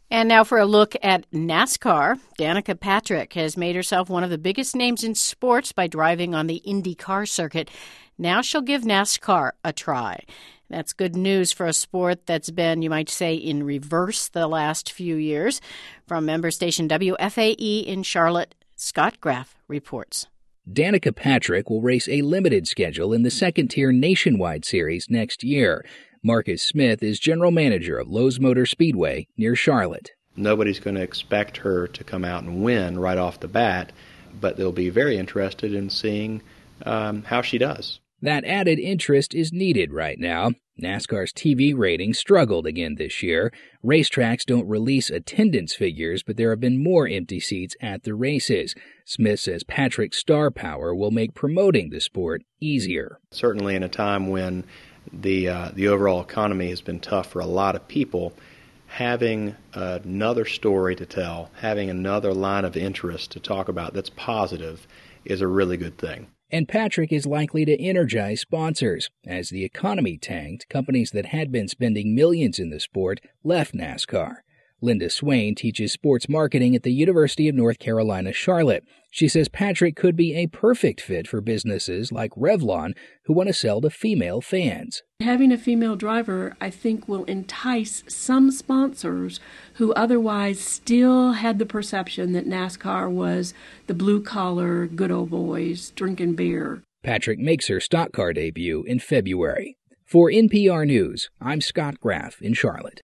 And now for a look at NASCAR. Danica Patrick has made herself one of the biggest names in sports by driving on the IndyCar circuit. Now she'll give NASCAR a try. That's good news for a sport that's been, you might say, in reverse the last few years. From member station WFAE in Charlotte, Scott Graff reports. Danica Patrick will race a limited schedule in the second-tier Nationwide Series next year. Marcus Smith is general manager of Lowe's Motor Speedway near Charlotte. Nobody's going to expect her to come out and win right off the bat, but they'll be very interested in seeing how she does. That added interest is needed right now. NASCAR's TV ratings struggled again this year. Racetracks don't release attendance figures, but there have been more empty seats at the races. Smith says Patrick's star power will make promoting the sport easier. Certainly in a time when the overall economy has been tough for a lot of people, having another story to tell, having another line of interest to talk about that's positive is a really good thing. And Patrick is likely to energize sponsors. As the economy tanked, companies that had been spending millions in the sport left NASCAR. Linda Swain teaches sports marketing at the University of North Carolina, Charlotte. She says Patrick could be a perfect fit for businesses like Revlon who want to sell to female fans. Having a female driver, I think, will entice some sponsors who otherwise still had the perception that NASCAR was the blue-collar, good old boys drinking beer. Patrick makes her stock car debut in February. For NPR News, I'm Scott Graff in Charlotte.